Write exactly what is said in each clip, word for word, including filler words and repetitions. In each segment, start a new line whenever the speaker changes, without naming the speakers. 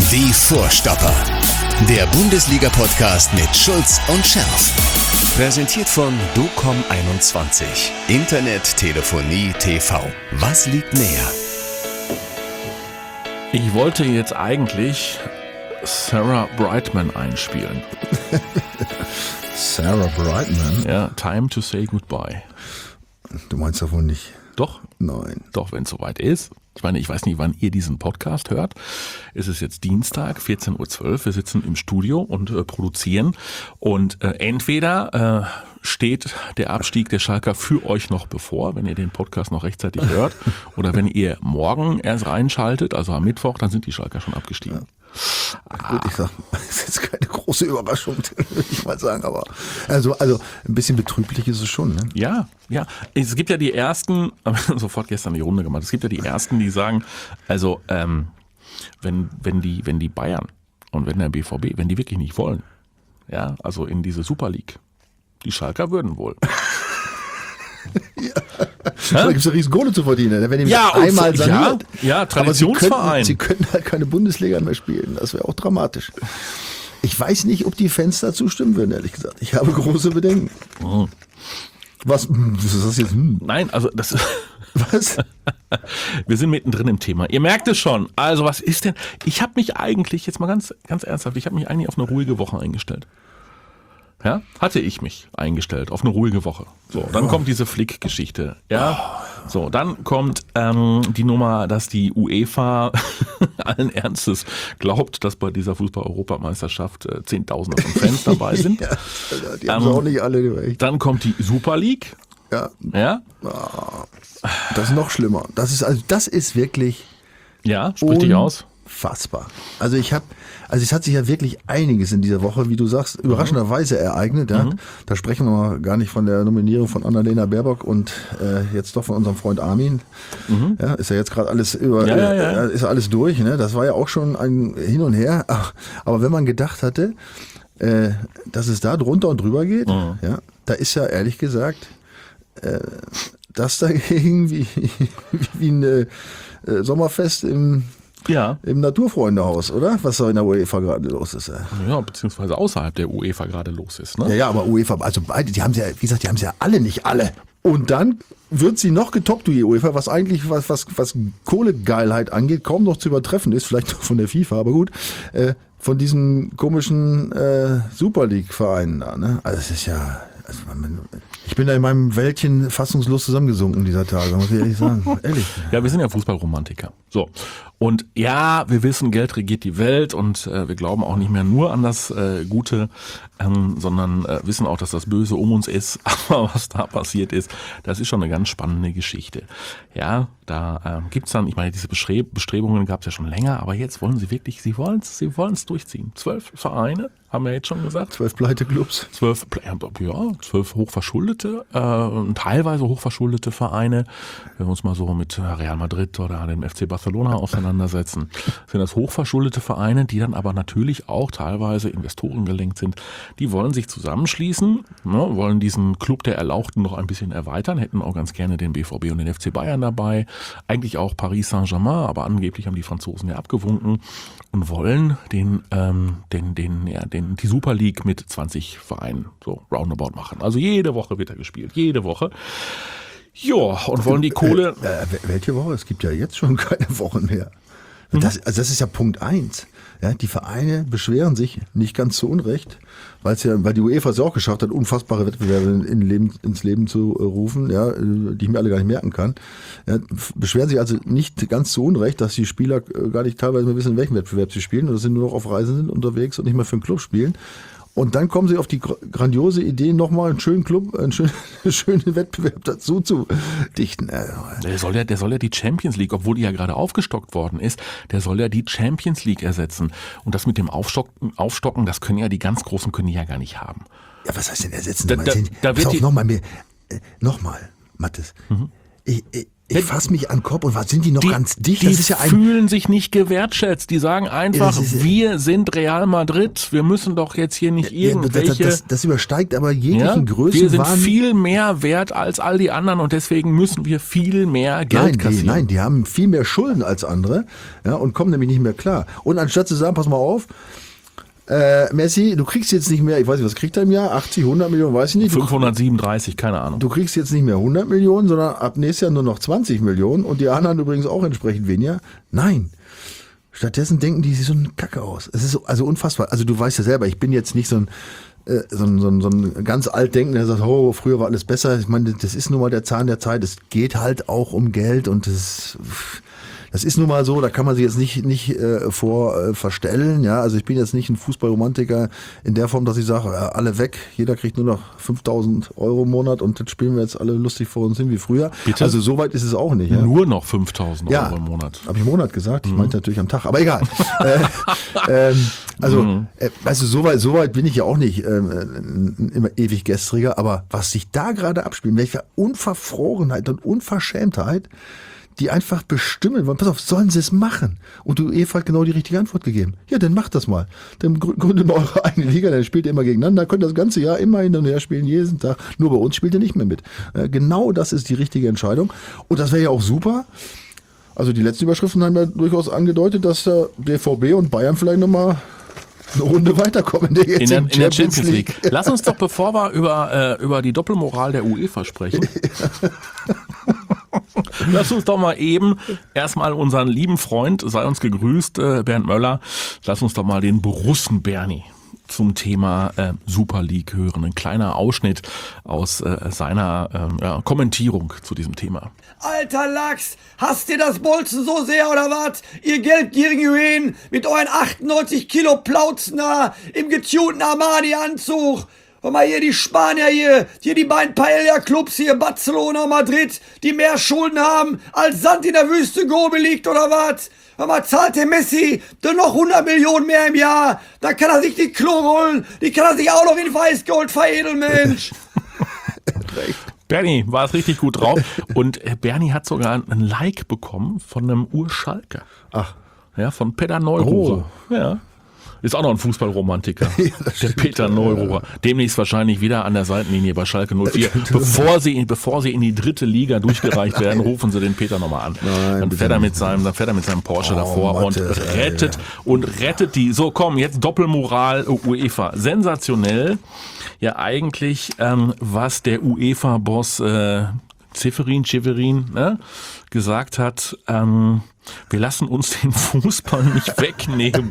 Die Vorstopper. Der Bundesliga-Podcast mit Schulz und Scherf. Präsentiert von docom einundzwanzig. Internet, Telefonie, T V. Was liegt näher?
Ich wollte jetzt eigentlich Sarah Brightman einspielen.
Sarah Brightman?
Ja, Time to Say Goodbye.
Du meinst doch wohl nicht?
Doch?
Nein.
Doch, wenn es soweit ist. Ich meine, ich weiß nicht, wann ihr diesen Podcast hört. Es ist jetzt Dienstag, vierzehn Uhr zwölf. Wir sitzen im Studio und äh, produzieren. Und äh, entweder äh, steht der Abstieg der Schalker für euch noch bevor, wenn ihr den Podcast noch rechtzeitig hört. Oder wenn ihr morgen erst reinschaltet, also am Mittwoch, dann sind die Schalker schon abgestiegen.
Ja. Gut, ich sag, das ist jetzt keine große Überraschung, würde ich mal sagen, aber also, also ein bisschen betrüblich ist es schon, ne?
Ja, ja. Es gibt ja die ersten, sofort gestern die Runde gemacht, es gibt ja die ersten, die sagen, also ähm, wenn, wenn die, wenn die Bayern und wenn der B V B, wenn die wirklich nicht wollen, ja, also in diese Super League, die Schalker würden wohl.
Ja. Da gibt es ja riesen Kohle zu verdienen, wenn die
ja,
einmal saniert.
Ja, ja, Traditionsverein.
Sie könnten, sie könnten halt keine Bundesliga mehr spielen, das wäre auch dramatisch. Ich weiß nicht, ob die Fans dazu stimmen würden, ehrlich gesagt. Ich habe große Bedenken.
Mhm.
Was, was ist das jetzt? Hm.
Nein, also das
Was?
Wir sind mittendrin im Thema. Ihr merkt es schon. Also was ist denn, ich habe mich eigentlich, jetzt mal ganz, ganz ernsthaft, ich habe mich eigentlich auf eine ruhige Woche eingestellt. Ja, hatte ich mich eingestellt auf eine ruhige Woche. So, dann kommt diese Flick-Geschichte. Ja, so, dann kommt ähm, die Nummer, dass die UEFA allen Ernstes glaubt, dass bei dieser Fußball-Europameisterschaft äh, Zehntausende von Fans dabei sind.
Ja, die haben ähm, auch nicht alle.
Dann kommt die Super League.
Ja.
Ja.
Das ist noch schlimmer. Das ist also, das ist wirklich.
Ja, sprich dich aus.
Unfassbar. Also ich habe, also es hat sich ja wirklich einiges in dieser Woche, wie du sagst, überraschenderweise ereignet. Ja? Mhm. Da sprechen wir mal gar nicht von der Nominierung von Annalena Baerbock und äh, jetzt doch von unserem Freund Armin. Mhm. Ja, ist ja jetzt gerade alles über,
ja, ja, ja.
Äh, ist ja alles durch. Ne? Das war ja auch schon ein Hin und Her. Ach, aber wenn man gedacht hatte, äh, dass es da drunter und drüber geht, mhm. ja, da ist ja ehrlich gesagt äh, das dagegen wie, wie ein äh, Sommerfest im Ja. Im Naturfreundehaus, oder? Was da in der UEFA gerade los ist. Ja,
ja, beziehungsweise außerhalb der UEFA gerade los ist. Ne?
Ja, ja, aber UEFA, also beide, die haben ja, wie gesagt, die haben ja alle nicht alle. Und dann wird sie noch getoppt, die UEFA, was eigentlich, was, was, was Kohlegeilheit angeht, kaum noch zu übertreffen ist, vielleicht noch von der FIFA, aber gut, äh, von diesen komischen äh, Super League-Vereinen da. Ne? Also es ist ja... Also man, ich bin da in meinem Wäldchen fassungslos zusammengesunken dieser Tage, muss ich ehrlich sagen. Ehrlich.
Ja, wir sind ja Fußballromantiker. So. Und ja, wir wissen, Geld regiert die Welt und äh, wir glauben auch nicht mehr nur an das äh, Gute, ähm, sondern äh, wissen auch, dass das Böse um uns ist. Aber was da passiert ist, das ist schon eine ganz spannende Geschichte. Ja, da äh, gibt's dann, ich meine, diese Bestre- Bestrebungen gab es ja schon länger, aber jetzt wollen sie wirklich, sie wollen es sie wollen's durchziehen. Zwölf Vereine, haben wir jetzt schon gesagt.
Zwölf Pleiteclubs.
Zwölf, ja, zwölf hochverschuldete, äh, teilweise hochverschuldete Vereine. Wenn wir uns mal so mit Real Madrid oder dem F C Barcelona auseinandersetzen, sind das hochverschuldete Vereine, die dann aber natürlich auch teilweise Investoren gelenkt sind. Die wollen sich zusammenschließen, ne, wollen diesen Club der Erlauchten noch ein bisschen erweitern, hätten auch ganz gerne den B V B und den F C Bayern dabei, eigentlich auch Paris Saint-Germain, aber angeblich haben die Franzosen ja abgewunken und wollen den, ähm, den, den, ja, den, die Super League mit zwanzig Vereinen so roundabout machen. Also jede Woche wird er gespielt, jede Woche. Ja, und wollen die Kohle...
Äh, äh, welche Woche? Es gibt ja jetzt schon keine Wochen mehr. Das, also das ist ja Punkt eins. Ja, die Vereine beschweren sich nicht ganz zu Unrecht, weil es ja, weil die UEFA es ja auch geschafft hat, unfassbare Wettbewerbe in Leben, ins Leben zu rufen, ja, die ich mir alle gar nicht merken kann. Ja, beschweren sich also nicht ganz zu Unrecht, dass die Spieler gar nicht teilweise mehr wissen, in welchem Wettbewerb sie spielen oder sind nur noch auf Reisen sind, unterwegs und nicht mehr für einen Club spielen. Und dann kommen sie auf die grandiose Idee, nochmal einen schönen Club, einen schönen, schönen Wettbewerb dazu zu dichten.
Der soll ja, der soll ja die Champions League, obwohl die ja gerade aufgestockt worden ist, der soll ja die Champions League ersetzen. Und das mit dem Aufstocken, Aufstocken, das können ja die ganz Großen können die ja gar nicht haben.
Ja, was heißt denn ersetzen?
Da, da, da
Pass auf, nochmal, mir, äh, nochmal, Mathis. Mhm. Ich, ich, Ich fasse mich an den Kopf und was sind die noch
die,
ganz dicht?
Die
Das ist ja ein,
fühlen sich nicht gewertschätzt. Die sagen einfach,
das ist-
wir sind Real Madrid. Wir müssen doch jetzt hier nicht
ja, das,
irgendwelche...
das, das übersteigt aber jeglichen
ja, wir sind
Größenwahn.
viel mehr wert als all die anderen und deswegen müssen wir viel mehr Geld
Nein, die,
kassieren.
nein, die haben viel mehr Schulden als andere, ja, und kommen nämlich nicht mehr klar. Und anstatt zu sagen, pass mal auf, äh, Messi, du kriegst jetzt nicht mehr, ich weiß nicht, was kriegt er im Jahr? achtzig, hundert Millionen, weiß ich nicht. Du,
fünfhundertsiebenunddreißig, keine Ahnung.
du kriegst jetzt nicht mehr hundert Millionen, sondern ab nächstes Jahr nur noch zwanzig Millionen und die anderen übrigens auch entsprechend weniger. Nein. Stattdessen denken die sich so eine Kacke aus. Es ist so, also unfassbar. Also du weißt ja selber, ich bin jetzt nicht so ein äh, so ein, so ein, so ein ganz Altdenkender, der sagt, oh, früher war alles besser. Ich meine, das ist nun mal der Zahn der Zeit. Es geht halt auch um Geld und das, das ist nun mal so, da kann man sich jetzt nicht, nicht äh, vor äh, verstellen. Ja, also ich bin jetzt nicht ein Fußballromantiker in der Form, dass ich sage, äh, alle weg, jeder kriegt nur noch fünftausend Euro im Monat und das spielen wir jetzt alle lustig vor uns hin wie früher.
Bitte?
Also so weit ist es auch nicht. Ja?
Nur noch fünftausend
Ja,
Euro im Monat.
Habe ich Monat gesagt? Ich meinte natürlich am Tag, aber egal. äh, ähm, also,
Mhm.
äh, weißt du, so weit, so weit bin ich ja auch nicht ähm, äh, immer ewig Gestriger, aber was sich da gerade abspielt, welche Unverfrorenheit und Unverschämtheit, die einfach bestimmen wollen, pass auf, sollen sie es machen? Und die UEFA hat genau die richtige Antwort gegeben. Ja, dann macht das mal. Dann grü- gründet mal eure eigene Liga, dann spielt ihr immer gegeneinander, könnt das ganze Jahr immer hin und her spielen, jeden Tag. Nur bei uns spielt ihr nicht mehr mit. Äh, genau das ist die richtige Entscheidung. Und das wäre ja auch super. Also die letzten Überschriften haben ja durchaus angedeutet, dass der D V B und Bayern vielleicht nochmal eine Runde weiterkommen in der
In
jetzigen
der, in der Champions League. Lass uns doch, bevor wir über, äh, über die Doppelmoral der UEFA sprechen, lass uns doch mal eben erstmal unseren lieben Freund, sei uns gegrüßt, äh, Bernd Möller, lass uns doch mal den Borussen Bernie zum Thema äh, Super League hören. Ein kleiner Ausschnitt aus äh, seiner ähm, ja, Kommentierung zu diesem Thema.
Alter Lachs, hasst ihr das Bolzen so sehr oder was? Ihr geldgierigen Hyänen mit euren achtundneunzig Kilo Plauzen da im getunten Armani-Anzug. Hör mal hier, die Spanier hier, hier die beiden Paella-Clubs hier, Barcelona, Madrid, die mehr Schulden haben, als Sand in der Wüste Gobi liegt oder was? Hör mal, zahlt der Messi dann noch hundert Millionen mehr im Jahr, dann kann er sich die Klo rollen, die kann er sich auch noch in Weißgold veredeln, Mensch.
Bernie war es richtig gut drauf und äh, Bernie hat sogar ein Like bekommen von einem Urschalker.
Ach.
Ja, von Peter Neururer. Oh. Ja. Ist auch noch ein Fußballromantiker.
Ja,
der
stimmt,
Peter Neururer. Demnächst wahrscheinlich wieder an der Seitenlinie bei Schalke null vier. Bevor sie, bevor sie in die dritte Liga durchgereicht werden, rufen sie den Peter nochmal an.
Nein,
dann fährt er mit seinem, dann fährt er mit seinem Porsche
Oh,
davor
Mathe,
und
ey,
rettet
ja.
und rettet die. So, komm, jetzt Doppelmoral UEFA. Sensationell. Ja, eigentlich, ähm, was der UEFA-Boss äh, Zeferin, Cheverin, ne, gesagt hat, ähm, wir lassen uns den Fußball nicht wegnehmen.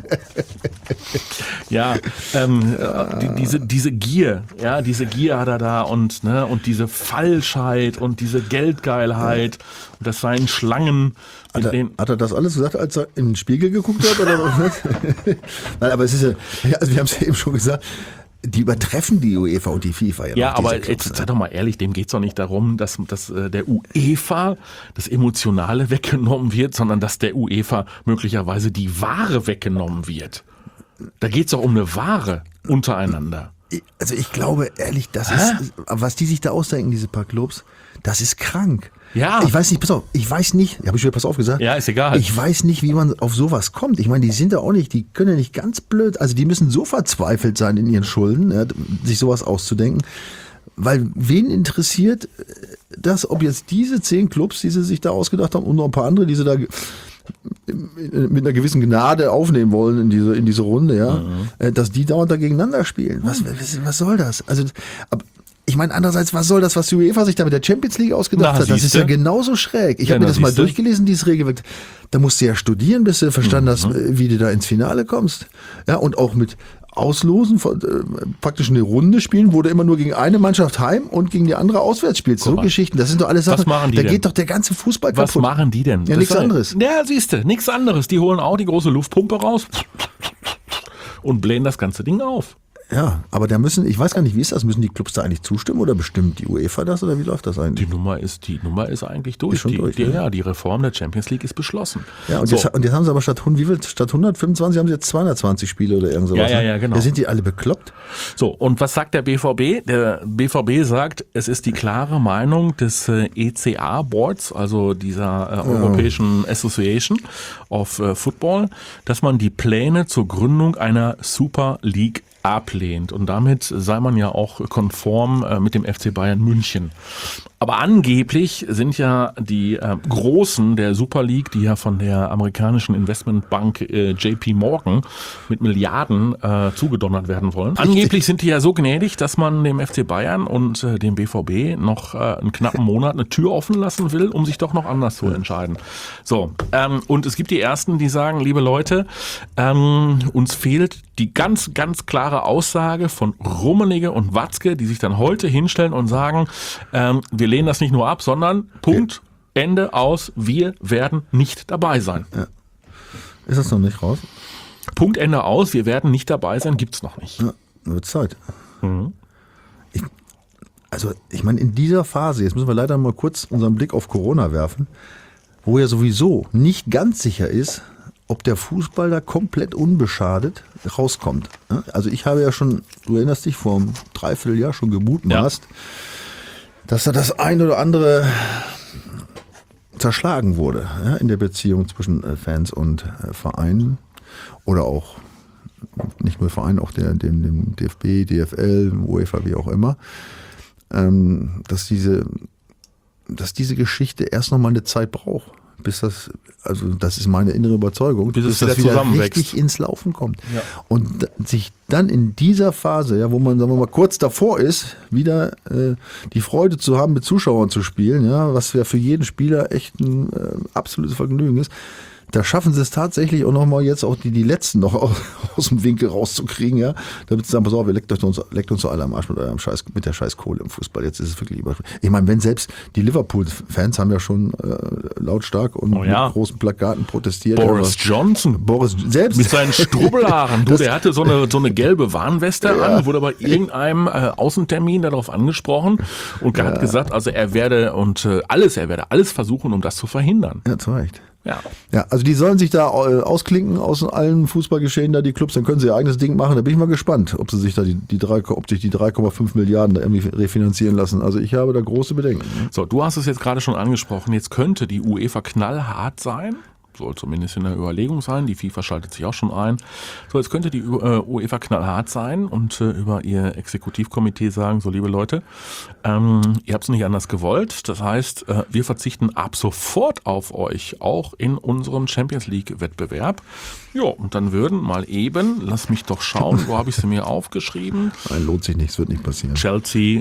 Ja, ähm, die, diese diese Gier, ja, diese Gier hat er da und ne und diese Falschheit und diese Geldgeilheit und das seien Schlangen.
Hat
Mit
er,
denen,
hat er das alles gesagt, als er in den Spiegel geguckt hat? Oder was? Nein, aber es ist ja, ja also wir haben es ja eben schon gesagt, die übertreffen die UEFA und die FIFA. Ja,
ja,
noch,
aber
diese Clubs,
jetzt sei doch mal ehrlich, dem geht's doch nicht darum, dass, dass äh, der UEFA das Emotionale weggenommen wird, sondern dass der UEFA möglicherweise die Ware weggenommen wird. Da geht's doch um eine Ware untereinander.
Also ich glaube ehrlich, das ist, was die sich da ausdenken, diese paar Clubs, das ist krank.
Ja.
Ich weiß nicht, pass auf, ich weiß nicht, habe ich wieder pass auf gesagt?
Ja, ist egal.
Ich weiß nicht, wie man auf sowas kommt. Ich meine, die sind ja auch nicht, die können ja nicht ganz blöd, also die müssen so verzweifelt sein in ihren Schulden, ja, sich sowas auszudenken. Weil wen interessiert das, ob jetzt diese zehn Clubs, die sie sich da ausgedacht haben und noch ein paar andere, die sie da mit einer gewissen Gnade aufnehmen wollen in diese, in diese Runde, ja, mhm. dass die dauernd da gegeneinander spielen. Was, was, was soll das? Also, ab, ich meine, andererseits, was soll das, was die UEFA sich da mit der Champions League ausgedacht
na,
hat? Das ist
siehste?
ja genauso schräg. Ich
Ja,
habe mir
na,
das mal
siehste?
durchgelesen, dieses Regelwerk. Da musst du ja studieren, bis du verstanden
Mhm.
hast, wie du da ins Finale kommst. Ja, und auch mit Auslosen, von, äh, praktisch eine Runde spielen, wo du immer nur gegen eine Mannschaft heim und gegen die andere auswärts spielst. So
Guck mal.
Geschichten, das sind doch alles Sachen,
Was machen die
da
denn?
geht doch der ganze Fußball
Was
kaputt.
machen die denn?
Ja,
Das
nichts
sei-
anderes.
Ja, siehste, nichts anderes. Die holen auch die große Luftpumpe raus und blähen das ganze Ding auf.
Ja, aber da müssen, ich weiß gar nicht, wie ist das? Müssen die Clubs da eigentlich zustimmen oder bestimmt die UEFA das oder wie läuft das eigentlich?
Die Nummer ist, die Nummer ist eigentlich durch.
Ist schon
die,
durch,
die,
ne?
Ja, die Reform der Champions League ist beschlossen.
Ja, und,
so.
jetzt, und jetzt haben sie aber statt, wie viel, statt hundertfünfundzwanzig haben sie jetzt zweihundertzwanzig Spiele oder irgend sowas.
Ja, ja, ja, genau.
Da sind die alle bekloppt.
So, und was sagt der B V B? Der B V B sagt, es ist die klare Meinung des äh, E C A-Boards, also dieser äh, Europäischen Association of äh, Football, dass man die Pläne zur Gründung einer Super League ablehnt. Und damit sei man ja auch konform äh, mit dem F C Bayern München. Aber angeblich sind ja die äh, Großen der Super League, die ja von der amerikanischen Investmentbank äh, J P Morgan mit Milliarden äh, zugedonnert werden wollen. Angeblich sind die ja so gnädig, dass man dem F C Bayern und äh, dem B V B noch äh, einen knappen Monat eine Tür offen lassen will, um sich doch noch anders zu entscheiden. So, ähm, und es gibt die Ersten, die sagen, liebe Leute, ähm, uns fehlt die ganz, ganz klare Aussage von Rummenigge und Watzke, die sich dann heute hinstellen und sagen, ähm, wir lehnen das nicht nur ab, sondern Punkt, Ende, aus, wir werden nicht dabei sein.
Ja. Ist das noch nicht raus?
Punkt, Ende, aus, wir werden nicht dabei sein, gibt's noch nicht.
Ja, wird Zeit.
Mhm.
Ich, also ich meine, in dieser Phase, jetzt müssen wir leider mal kurz unseren Blick auf Corona werfen, wo ja sowieso nicht ganz sicher ist, ob der Fußball da komplett unbeschadet rauskommt. Also ich habe ja schon, du erinnerst dich, vor einem Dreivierteljahr schon gemutmaßt, ja, dass da das ein oder andere zerschlagen wurde, ja, in der Beziehung zwischen Fans und Vereinen oder auch nicht nur Vereinen, auch der, dem, dem D F B, D F L, UEFA, wie auch immer, ähm, dass diese, dass diese Geschichte erst noch mal eine Zeit braucht, bis das, also das ist meine innere Überzeugung,
bis, bis
es das wieder
zusammenwächst,
richtig ins Laufen kommt.
Ja.
Und sich dann in dieser Phase, ja, wo man, sagen wir mal, kurz davor ist, wieder äh, die Freude zu haben, mit Zuschauern zu spielen, ja, was ja für jeden Spieler echt ein äh, absolutes Vergnügen ist. Da schaffen sie es tatsächlich auch nochmal jetzt auch die, die Letzten noch aus, aus dem Winkel rauszukriegen, ja. Damit sie sagen, pass auf, ihr leckt uns, leckt uns so alle am Arsch mit eurem Scheiß, mit der Scheißkohle im Fußball. Jetzt ist es wirklich über. Ich meine, wenn selbst die Liverpool-Fans haben ja schon äh, lautstark und
oh ja.
mit großen Plakaten protestiert.
Boris Johnson.
Boris selbst.
Mit seinen Strubbelhaaren. Du, der hatte so eine, so eine gelbe Warnweste ja. an, wurde bei irgendeinem äh, Außentermin darauf angesprochen und ja. hat gesagt, also er werde und äh, alles, er werde alles versuchen, um das zu verhindern.
Ja, zu Recht.
Ja.
Ja, also die sollen sich da äh, ausklinken aus allen Fußballgeschehen da, die Clubs, dann können sie ihr eigenes Ding machen. Da bin ich mal gespannt, ob sie sich da die, die drei, ob sich die drei Komma fünf Milliarden da irgendwie refinanzieren lassen. Also ich habe da große Bedenken.
So, du hast es jetzt gerade schon angesprochen. Jetzt könnte die UEFA knallhart sein. Soll zumindest in der Überlegung sein. Die FIFA schaltet sich auch schon ein. So, jetzt könnte die äh, UEFA knallhart sein und äh, über ihr Exekutivkomitee sagen, so liebe Leute, ähm, ihr habt es nicht anders gewollt. Das heißt, äh, wir verzichten ab sofort auf euch, auch in unserem Champions League Wettbewerb. Ja, und dann würden mal eben, lass mich doch schauen, wo habe ich sie mir aufgeschrieben?
Nein, lohnt sich nicht, es wird nicht passieren.
Chelsea,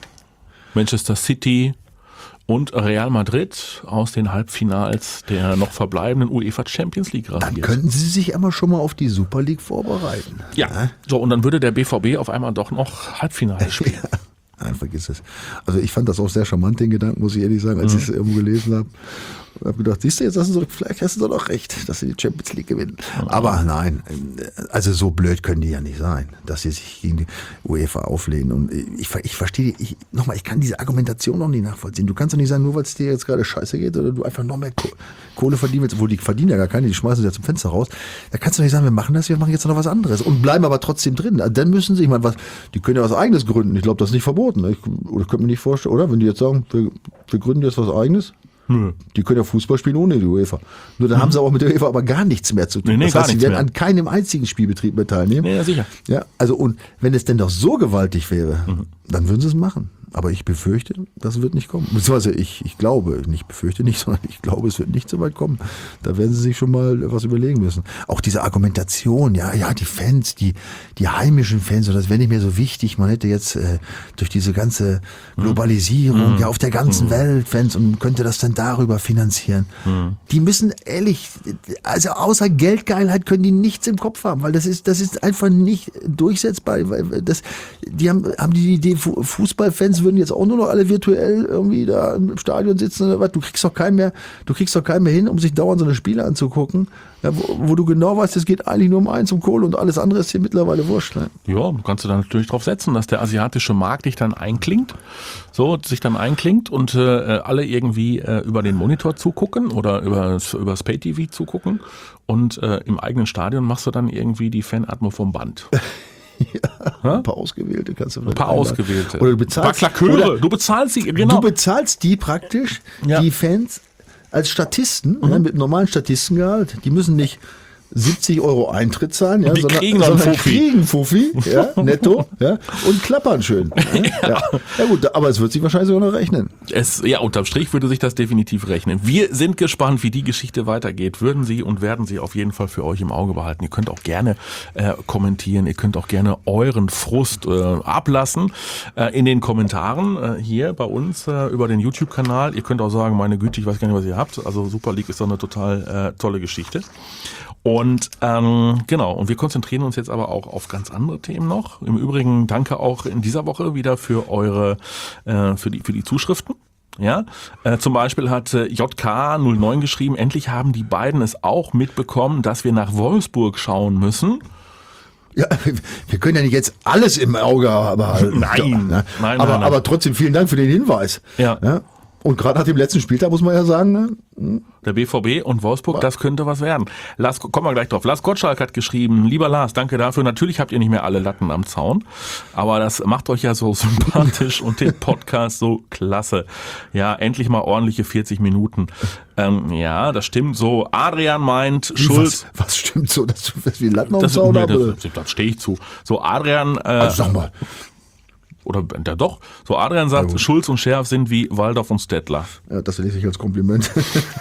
Manchester City und Real Madrid aus den Halbfinals der noch verbleibenden UEFA Champions League rasiert.
Dann könnten sie sich einmal schon mal auf die Super League vorbereiten.
Ja, ja. So, und dann würde der B V B auf einmal doch noch Halbfinale spielen.
Ja. Nein, vergiss es. Also ich fand das auch sehr charmant, den Gedanken, muss ich ehrlich sagen, als mhm. ich es irgendwo gelesen habe. Ich habe gedacht, siehst du, jetzt hast du so, vielleicht hast du doch recht, dass sie die Champions League gewinnen. Mhm. Aber nein, also so blöd können die ja nicht sein, dass sie sich gegen die UEFA auflehnen. Und ich, ich verstehe, ich, nochmal, ich kann diese Argumentation noch nicht nachvollziehen. Du kannst doch nicht sagen, nur weil es dir jetzt gerade scheiße geht oder du einfach noch mehr Kohle verdienen willst, obwohl die verdienen ja gar keine, die schmeißen sie ja zum Fenster raus. Da kannst du nicht sagen, wir machen das, wir machen jetzt noch was anderes und bleiben aber trotzdem drin. Also dann müssen sie, ich meine, was, die können ja was Eigenes gründen. Ich glaube, das ist nicht verboten. Ich, oder könnte mir nicht vorstellen, oder? Wenn die jetzt sagen, wir, wir gründen jetzt was Eigenes. Nö. Die können ja Fußball spielen ohne die UEFA. Nur dann mhm. haben sie auch mit der UEFA aber gar nichts mehr zu tun.
Nee, nee,
das heißt, sie werden
mehr.
an keinem einzigen Spielbetrieb mehr teilnehmen.
Nee, ja, sicher.
Ja, also und wenn es denn doch so gewaltig wäre, mhm. dann würden sie es machen. Aber ich befürchte, das wird nicht kommen. Beziehungsweise ich, ich glaube, nicht befürchte nicht, sondern ich glaube, es wird nicht so weit kommen. Da werden sie sich schon mal was überlegen müssen. Auch diese Argumentation, ja, ja, die Fans, die, die heimischen Fans, und das wäre nicht mehr so wichtig. Man hätte jetzt äh, durch diese ganze Globalisierung, mhm. ja, auf der ganzen mhm. Welt Fans und könnte das dann darüber finanzieren. Mhm. Die müssen ehrlich, also außer Geldgeilheit können die nichts im Kopf haben, weil das ist, das ist einfach nicht durchsetzbar. Weil das, die haben, haben die Idee, Fußballfans als würden jetzt auch nur noch alle virtuell irgendwie da im Stadion sitzen oder was. Du kriegst doch keinen mehr, du kriegst doch keinen mehr hin, um sich dauernd so eine Spiele anzugucken, ja, wo, wo du genau weißt, es geht eigentlich nur um eins, um Kohle und alles andere ist hier mittlerweile wurscht. Ne?
Ja, du kannst du dann natürlich drauf setzen, dass der asiatische Markt dich dann einklingt, so sich dann einklingt und äh, alle irgendwie äh, über den Monitor zugucken oder über übers Pay-T V zugucken und äh, im eigenen Stadion machst du dann irgendwie die Fanatmo vom Band.
Ja, ein paar ausgewählte kannst du
Ein paar
einladen.
ausgewählte.
Oder du bezahlst,
ein paar Klaköre.
oder
Du bezahlst sie, genau.
Du bezahlst die praktisch,
Ja.
die Fans als Statisten,
Mhm.
ja, mit normalen Statistengehalt. Die müssen nicht siebzig Euro Eintritt zahlen, ja,
Die
sondern,
kriegen noch einen
sondern
Fuffi.
kriegen Fuffi, ja, netto, ja, und klappern schön. Ja, ja. Ja gut, aber es wird sich wahrscheinlich sogar noch rechnen.
Es, ja, unterm Strich würde sich das definitiv rechnen. Wir sind gespannt, wie die Geschichte weitergeht. Würden Sie und werden Sie auf jeden Fall für euch im Auge behalten. Ihr könnt auch gerne äh, kommentieren. Ihr könnt auch gerne euren Frust äh, ablassen äh, in den Kommentaren äh, hier bei uns äh, über den YouTube-Kanal. Ihr könnt auch sagen, meine Güte, ich weiß gar nicht, was ihr habt. Also Super League ist doch eine total äh, tolle Geschichte. Und ähm, genau, und wir konzentrieren uns jetzt aber auch auf ganz andere Themen noch. Im Übrigen danke auch in dieser Woche wieder für eure, äh, für die für die Zuschriften. Ja, äh, zum Beispiel hat äh, J K null neun geschrieben, endlich haben die beiden es auch mitbekommen, dass wir nach Wolfsburg schauen müssen.
Ja, wir können ja nicht jetzt alles im Auge behalten.
Nein,
Ja,
nein,
aber,
nein, nein.
aber trotzdem vielen Dank für den Hinweis.
Ja.
Ja. Und gerade nach dem letzten Spieltag muss man ja sagen, ne?
Der B V B und Wolfsburg, das könnte was werden. Lars, kommen wir gleich drauf. Lars Gottschalk hat geschrieben, lieber Lars, danke dafür. Natürlich habt ihr nicht mehr alle Latten am Zaun, aber das macht euch ja so sympathisch und den Podcast so klasse. Ja, endlich mal ordentliche vierzig Minuten. Ähm, ja, das stimmt so. Adrian meint, Schulz...
Was, was stimmt so, dass du wie Latten am
Das,
Zaun
nee,
habe?
das, das stehe ich zu. So, Adrian... Äh,
Also sag mal.
Oder ja doch. So, Adrian sagt, Schulz und Scherf sind wie Waldorf und Stettler.
Ja, das lese ich als Kompliment.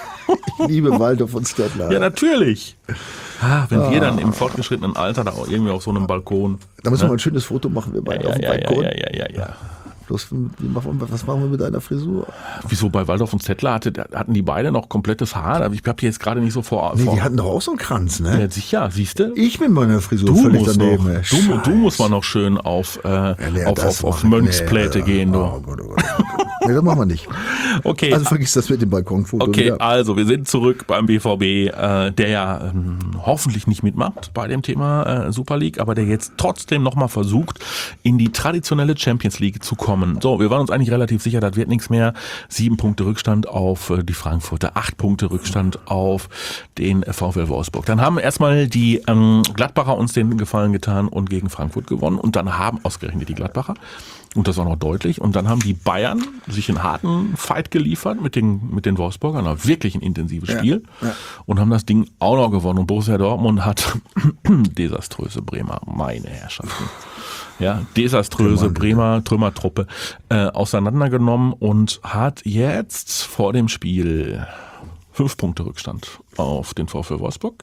Ich liebe Waldorf und Stettler.
Ja, natürlich. Ah, wenn wir dann im fortgeschrittenen Alter da auch irgendwie auf so einem Balkon...
Da müssen wir mal ein schönes Foto machen, wir beide
Ja,
auf dem
ja, ja,
Balkon.
ja, ja, ja, ja.
Bloß, wie machen wir, was machen wir mit deiner Frisur?
Wieso bei Waldorf und Zettler hatte, hatten die beide noch komplettes Haar? Aber ich habe die jetzt gerade nicht so vor.
Nee,
vor
die hatten doch auch so einen Kranz, ne?
ja, sicher, siehst du?
Ich mit meiner Frisur
Du
völlig
musst,
daneben.
noch,
ey.
du, du
Scheiße.
musst mal noch schön auf, äh,
Nee,
auf,
das
auf, auf
machen-
Mönchspläte
nee,
gehen. Du.
Oh Gott, oh Gott, oh Gott. Nee, das machen wir nicht.
Okay,
Also vergiss das mit dem Balkonfoto
okay,
wieder.
also wir sind zurück beim B V B, äh, der ja ähm, hoffentlich nicht mitmacht bei dem Thema äh, Super League, aber der jetzt trotzdem nochmal versucht, in die traditionelle Champions League zu kommen. So, wir waren uns eigentlich relativ sicher, das wird nichts mehr. Sieben Punkte Rückstand auf äh, die Frankfurter, acht Punkte Rückstand auf den äh, VfL Wolfsburg. Dann haben erstmal die ähm, Gladbacher uns den Gefallen getan und gegen Frankfurt gewonnen und dann haben ausgerechnet die Gladbacher, und das war noch deutlich, und dann haben die Bayern sich einen harten Fight geliefert mit den, mit den Wolfsburgern, ein wirklich ein intensives Spiel,
ja.
und haben das Ding auch noch gewonnen. Und Borussia Dortmund hat desaströse Bremer, meine Herrschaften. Ja, desaströse Bremer Trümmertruppe äh, auseinandergenommen und hat jetzt vor dem Spiel fünf Punkte Rückstand auf den VfL Wolfsburg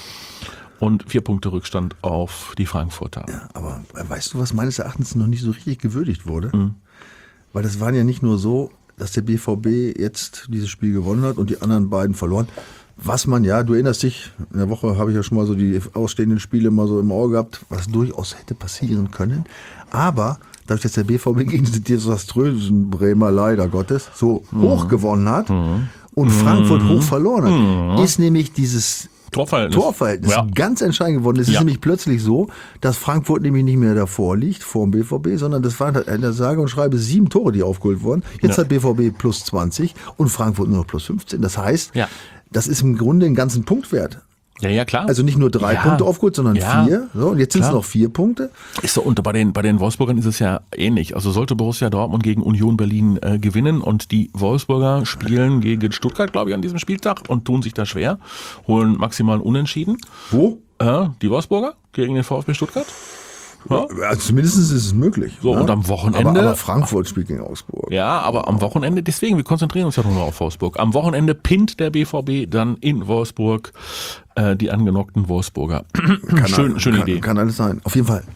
und vier Punkte Rückstand auf die Frankfurter.
Ja, aber weißt du, was meines Erachtens noch nicht so richtig gewürdigt wurde?
Mhm.
Weil das waren ja nicht nur so, dass der B V B jetzt dieses Spiel gewonnen hat und die anderen beiden verloren. Was man ja, du erinnerst dich, in der Woche habe ich ja schon mal so die ausstehenden Spiele mal so im Auge gehabt, was durchaus hätte passieren können. Aber dadurch, dass der B V B gegen diese desaströsen Bremer leider Gottes so mhm. hoch gewonnen hat mhm. und Frankfurt mhm. hoch verloren hat, mhm. ist nämlich dieses
Torverhältnis,
Torverhältnis
ja.
ganz entscheidend geworden. Es
ja.
ist nämlich plötzlich so, dass Frankfurt nämlich nicht mehr davor liegt, vor dem B V B, sondern das waren in der sage und schreibe sieben Tore, die aufgeholt wurden. Jetzt
ja.
hat B V B plus zwanzig und Frankfurt nur noch plus fünfzehn. Das heißt,
ja.
das ist im Grunde einen ganzen Punktwert.
Ja, ja, klar.
Also nicht nur drei
ja.
Punkte aufgeholt, sondern
ja.
vier. So, und jetzt sind es noch vier Punkte.
Ist so, und bei den, bei den Wolfsburgern ist es ja ähnlich. Also sollte Borussia Dortmund gegen Union Berlin äh, gewinnen und die Wolfsburger spielen gegen Stuttgart, glaube ich, an diesem Spieltag und tun sich da schwer, holen maximal Unentschieden.
Wo?
Äh, die Wolfsburger gegen den VfB Stuttgart. Ja.
Also zumindest ist es möglich.
So,
ne?
und am Wochenende...
Aber, aber Frankfurt spielt gegen Augsburg.
Ja, aber am Wochenende, deswegen, wir konzentrieren uns ja nur auf Wolfsburg. Am Wochenende pinnt der B V B dann in Wolfsburg äh, die angenockten Wolfsburger.
Kann
Schön,
all,
schöne
kann,
Idee.
Kann alles sein. Auf jeden Fall.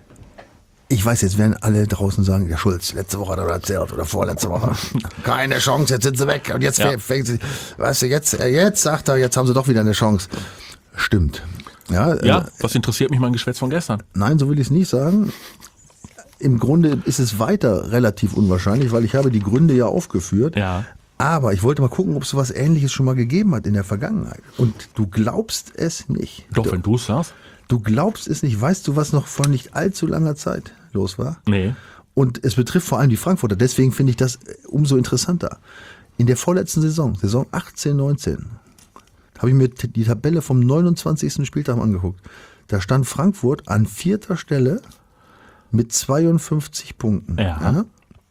Ich weiß, jetzt werden alle draußen sagen, der Schulz, letzte Woche hat er erzählt oder vorletzte Woche. Keine Chance, jetzt sind sie weg. Und jetzt
Ja.
fängt sie, weißt du, jetzt, jetzt sagt er, jetzt haben sie doch wieder eine Chance. Stimmt. Ja,
Ja,
äh,
was interessiert mich mein Geschwätz von gestern?
nein, so will ich es nicht sagen. im Grunde ist es weiter relativ unwahrscheinlich, weil ich habe die Gründe ja aufgeführt.
Ja.
Aber ich wollte mal gucken, ob es sowas Ähnliches schon mal gegeben hat in der Vergangenheit. Und du glaubst es nicht.
Doch,
du,
wenn du es sagst.
Du glaubst es nicht. Weißt du, was noch vor nicht allzu langer Zeit los war?
Nee.
Und es betrifft vor allem die Frankfurter. Deswegen finde ich das umso interessanter. In der vorletzten Saison, Saison achtzehn neunzehn, habe ich mir die Tabelle vom neunundzwanzigsten Spieltag angeguckt. Da stand Frankfurt an vierter Stelle mit zweiundfünfzig Punkten.
Ja.
Ja?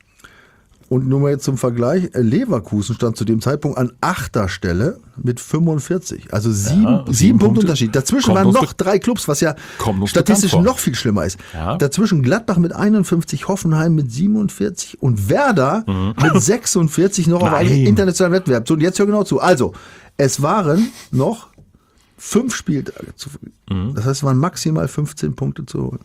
Und nur mal jetzt zum Vergleich, Leverkusen stand zu dem Zeitpunkt an achter Stelle mit fünfundvierzig. Also sieben,
Ja,
sieben,
sieben
Punkte
Punkte.
Unterschied. Dazwischen
Kommt
waren
uns
noch
be-
drei Clubs, was ja
Kommt uns
statistisch
bekannt vor.
noch viel schlimmer ist.
Ja.
Dazwischen Gladbach mit einundfünfzig, Hoffenheim mit siebenundvierzig und Werder mit sechsundvierzig noch auf einem
Nein.
internationalen Wettbewerb. So, und jetzt hör genau zu. Also, es waren noch fünf Spieltage zu vergeben. Das heißt, es waren maximal fünfzehn Punkte zu holen.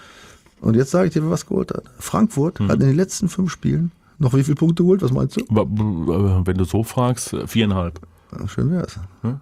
Und jetzt sage ich dir, wer was geholt hat. Frankfurt hat in den letzten fünf Spielen noch wie viele Punkte geholt? Was meinst du?
Aber, äh, Wenn du so fragst, äh, viereinhalb.
Ja, schön wär's.